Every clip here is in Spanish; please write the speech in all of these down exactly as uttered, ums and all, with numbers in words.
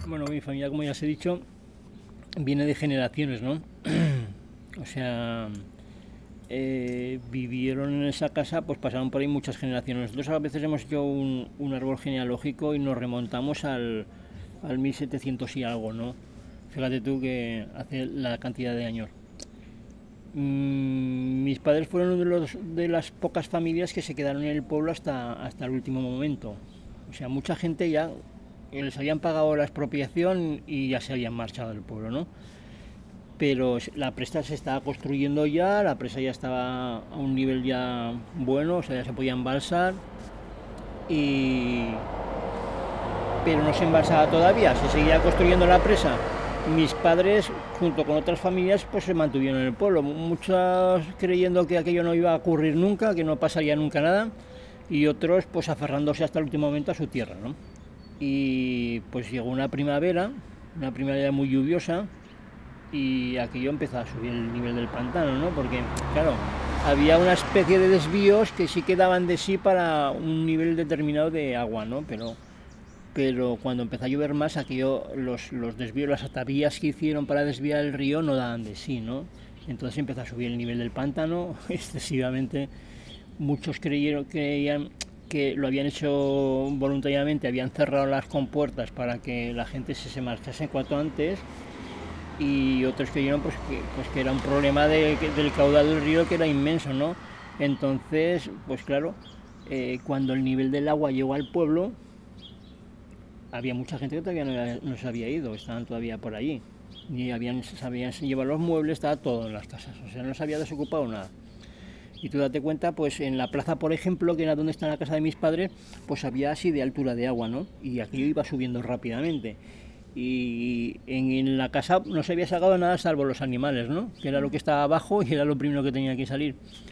Bueno, mi familia, como ya os he dicho, viene de generaciones, ¿no? O sea, eh, vivieron en esa casa, pues pasaron por ahí muchas generaciones. Nosotros a veces hemos hecho un, un árbol genealógico y nos remontamos al, al mil setecientos y algo, ¿no? Fíjate tú que hace la cantidad de años. Mm, mis padres fueron uno de, los, de las pocas familias que se quedaron en el pueblo hasta, hasta el último momento. O sea, mucha gente ya les habían pagado la expropiación y ya se habían marchado del pueblo, ¿no? Pero la presa se estaba construyendo ya, la presa ya estaba a un nivel ya bueno, o sea, ya se podía embalsar, y... pero no se embalsaba todavía, se seguía construyendo la presa. Mis padres, junto con otras familias, pues se mantuvieron en el pueblo, muchos creyendo que aquello no iba a ocurrir nunca, que no pasaría nunca nada, y otros pues aferrándose hasta el último momento a su tierra, ¿no? Y pues llegó una primavera, una primavera muy lluviosa, y aquello empezó a subir el nivel del pantano, ¿no? Porque, claro, había una especie de desvíos que sí que daban de sí para un nivel determinado de agua, ¿no? Pero, pero cuando empezó a llover más, aquello, los, los desvíos, las atavías que hicieron para desviar el río no daban de sí, ¿no? Entonces empezó a subir el nivel del pantano excesivamente. Muchos creyeron, creían que lo habían hecho voluntariamente, habían cerrado las compuertas para que la gente se, se marchase cuanto antes, y otros creyeron pues que, pues que era un problema de, del caudal del río, que era inmenso, ¿no? Entonces, pues claro, eh, cuando el nivel del agua llegó al pueblo, había mucha gente que todavía no, no se había ido, estaban todavía por allí, y habían, sabían llevar los muebles, estaba todo en las casas, o sea, no se había desocupado nada. Y tú date cuenta, pues en la plaza, por ejemplo, que era donde está la casa de mis padres, pues había así de altura de agua, ¿no? Y aquello iba subiendo rápidamente. Y en, en la casa no se había sacado nada salvo los animales, ¿no? Que era lo que estaba abajo y era lo primero que tenía que salir.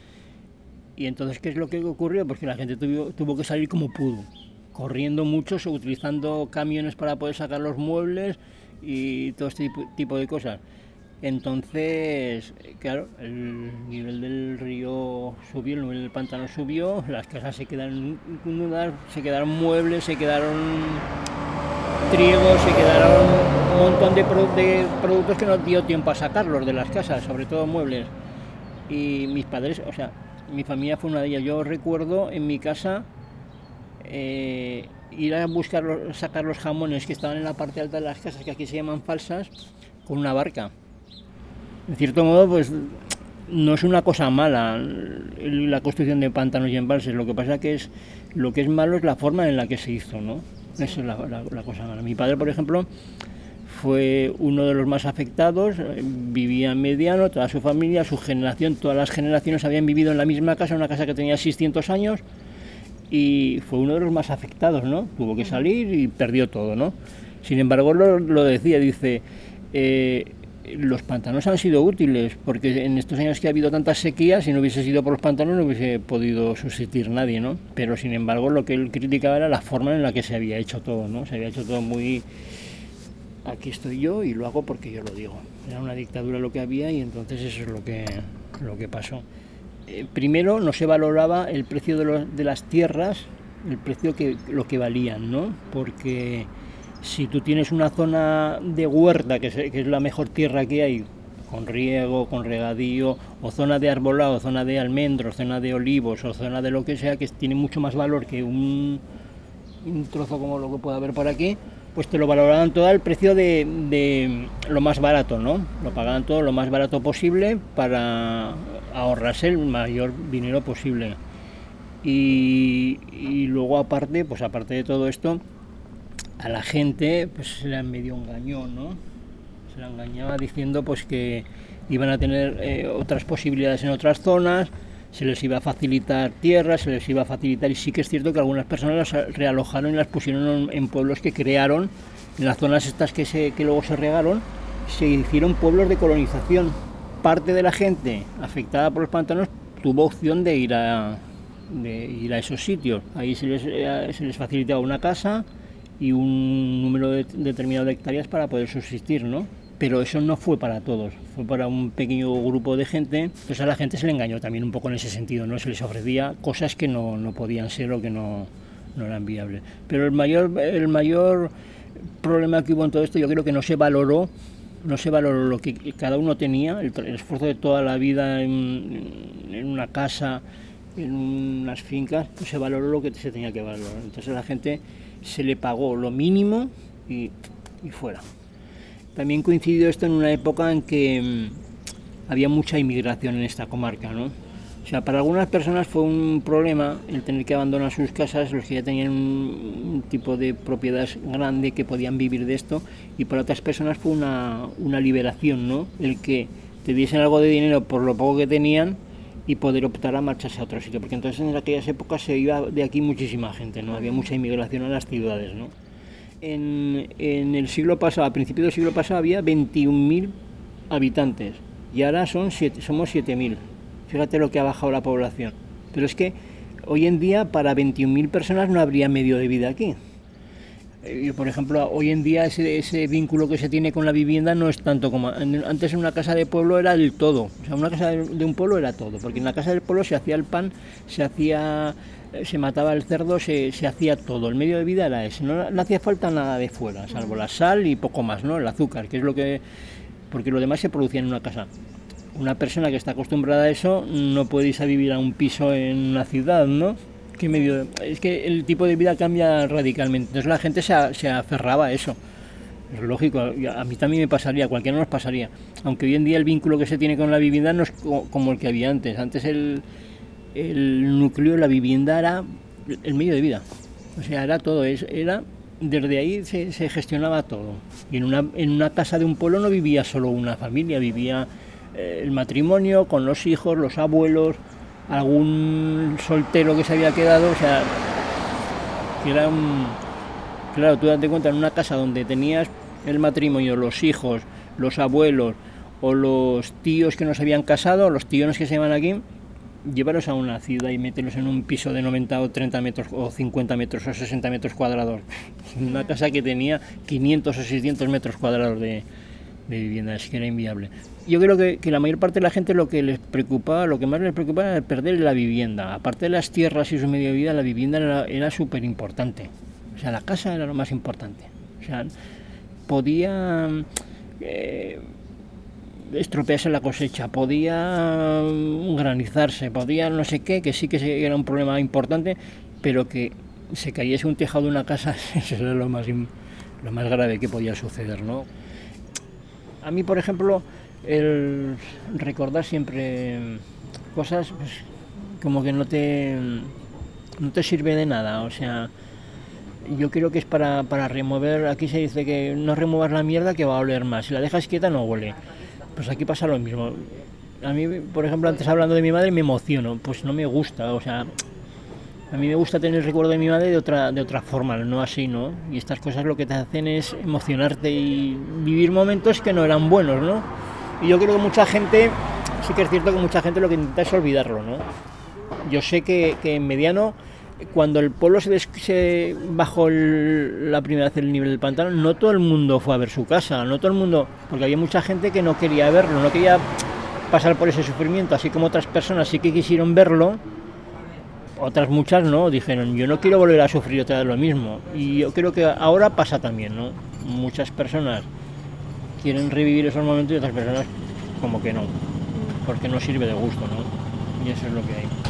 Y entonces, ¿qué es lo que ocurrió? Pues que la gente tuvo, tuvo que salir como pudo, corriendo mucho, utilizando camiones para poder sacar los muebles y todo este tipo de cosas. Entonces, claro, el nivel del río subió, el nivel del pantano subió, las casas se quedaron inundadas, se quedaron muebles, se quedaron triegos, se quedaron un montón de, produ de productos que no dio tiempo a sacarlos de las casas, sobre todo muebles. Y mis padres, o sea, mi familia fue una de ellas. Yo recuerdo en mi casa eh, ir a buscar, sacar los jamones que estaban en la parte alta de las casas, que aquí se llaman falsas, con una barca. En cierto modo, pues no es una cosa mala la construcción de pantanos y embalses. Lo que pasa que es lo que es malo es la forma en la que se hizo, ¿no? Sí. Esa es la, la, la cosa mala. Mi padre, por ejemplo, fue uno de los más afectados, vivía en Mediano, toda su familia, su generación, todas las generaciones habían vivido en la misma casa, una casa que tenía seiscientos años, y fue uno de los más afectados, ¿no? Tuvo que salir y perdió todo, ¿no? Sin embargo, lo, lo decía, dice... Eh, los pantanos han sido útiles, porque en estos años que ha habido tantas sequías, si no hubiese sido por los pantanos no hubiese podido subsistir nadie, ¿no? Pero sin embargo lo que él criticaba era la forma en la que se había hecho todo, ¿no? Se había hecho todo muy... aquí estoy yo y lo hago porque yo lo digo. Era una dictadura lo que había, y entonces eso es lo que, lo que pasó. Eh, primero no se valoraba el precio de, los, de las tierras, el precio que lo que valían, ¿no? Porque... si tú tienes una zona de huerta, que es, que es la mejor tierra que hay, con riego, con regadío, o zona de arbolado, zona de almendros, zona de olivos, o zona de lo que sea, que tiene mucho más valor que un, un trozo como lo que pueda haber por aquí, pues te lo valoraban todo al precio de, de lo más barato, ¿no? Lo pagaban todo lo más barato posible para ahorrarse el mayor dinero posible. Y, y luego aparte, pues aparte de todo esto, a la gente pues se le medio engañó, ¿no? Se la engañaba diciendo pues que iban a tener eh, otras posibilidades en otras zonas, se les iba a facilitar tierras, se les iba a facilitar, y sí que es cierto que algunas personas las realojaron y las pusieron en pueblos que crearon, en las zonas estas que, se, que luego se regaron, se hicieron pueblos de colonización. Parte de la gente afectada por los pantanos tuvo opción de ir a, de ir a esos sitios. Ahí se les, eh, se les facilitaba una casa y un número de, determinado de hectáreas para poder subsistir, ¿no? Pero eso no fue para todos, fue para un pequeño grupo de gente. Entonces a la gente se le engañó también un poco en ese sentido, ¿no? Se les ofrecía cosas que no, no podían ser o que no, no eran viables. Pero el mayor, el mayor problema que hubo en todo esto, yo creo que no se valoró, no se valoró lo que cada uno tenía, el, el esfuerzo de toda la vida en, en una casa, en unas fincas, pues se valoró lo que se tenía que valorar. Entonces a la gente se le pagó lo mínimo y, y fuera. También coincidió esto en una época en que mmm, había mucha inmigración en esta comarca, ¿no? O sea, para algunas personas fue un problema el tener que abandonar sus casas, los que ya tenían un, un tipo de propiedad grande que podían vivir de esto, y para otras personas fue una, una liberación, ¿no? El que te diesen algo de dinero por lo poco que tenían y poder optar a marcharse a otro sitio, porque entonces en aquellas épocas se iba de aquí muchísima gente, ¿no? Había mucha inmigración a las ciudades, ¿no? En, en el siglo pasado, a principios del siglo pasado, había veintiún mil habitantes y ahora son siete, somos siete mil. Fíjate lo que ha bajado la población. Pero es que hoy en día para veintiún mil personas no habría medio de vida aquí. Yo, por ejemplo, hoy en día ese, ese vínculo que se tiene con la vivienda no es tanto como antes. En una casa de pueblo era el todo. O sea, una casa de, de un pueblo era todo, porque en la casa del pueblo se hacía el pan, se hacía, se mataba el cerdo, se, se hacía todo. El medio de vida era ese. No, no hacía falta nada de fuera, salvo la sal y poco más, ¿no? El azúcar, que es lo que, porque lo demás se producía en una casa. Una persona que está acostumbrada a eso no puede irse a vivir a un piso en una ciudad, ¿no? ¿Qué medio? Es que el tipo de vida cambia radicalmente. Entonces la gente se, a, se aferraba a eso. Es lógico, a mí también me pasaría, a cualquiera nos pasaría. Aunque hoy en día el vínculo que se tiene con la vivienda no es como el que había antes. Antes el, el núcleo de la vivienda era el medio de vida. O sea, era todo. Era, desde ahí se, se gestionaba todo. Y en una, en una casa de un pueblo no vivía solo una familia, vivía el matrimonio, con los hijos, los abuelos, algún soltero que se había quedado, o sea, que era un... Claro, tú date cuenta, en una casa donde tenías el matrimonio, los hijos, los abuelos, o los tíos que no se habían casado, los tíos que se llaman aquí, llevarlos a una ciudad y meterlos en un piso de noventa o treinta metros, o cincuenta metros, o sesenta metros cuadrados. Una casa que tenía quinientos o seiscientos metros cuadrados de... de vivienda, es que era inviable. Yo creo que, que la mayor parte de la gente lo que les preocupaba, lo que más les preocupaba era perder la vivienda. Aparte de las tierras y su medio de vida, la vivienda era, era súper importante. O sea, la casa era lo más importante. O sea, podía eh, estropearse la cosecha, podía granizarse, podía no sé qué, que sí que era un problema importante, pero que se cayese un tejado de una casa, eso era lo más, lo más grave que podía suceder, ¿no? A mí, por ejemplo, el recordar siempre cosas pues, como que no te, no te sirve de nada. O sea, yo creo que es para, para remover, aquí se dice que no remuevas la mierda que va a oler más. Si la dejas quieta no huele. Pues aquí pasa lo mismo. A mí, por ejemplo, antes hablando de mi madre me emociono. Pues no me gusta, o sea... A mí me gusta tener el recuerdo de mi madre de otra, de otra forma, no así, ¿no? Y estas cosas lo que te hacen es emocionarte y vivir momentos que no eran buenos, ¿no? Y yo creo que mucha gente, sí que es cierto que mucha gente lo que intenta es olvidarlo, ¿no? Yo sé que, que en Mediano, cuando el pueblo se, des, se bajó el, la primera vez el nivel del pantano, no todo el mundo fue a ver su casa, no todo el mundo, porque había mucha gente que no quería verlo, no quería pasar por ese sufrimiento, así como otras personas sí que quisieron verlo. Otras muchas no, dijeron, yo no quiero volver a sufrir otra vez lo mismo. Y yo creo que ahora pasa también, ¿no? Muchas personas quieren revivir esos momentos y otras personas como que no, porque no sirve de gusto, ¿no? Y eso es lo que hay.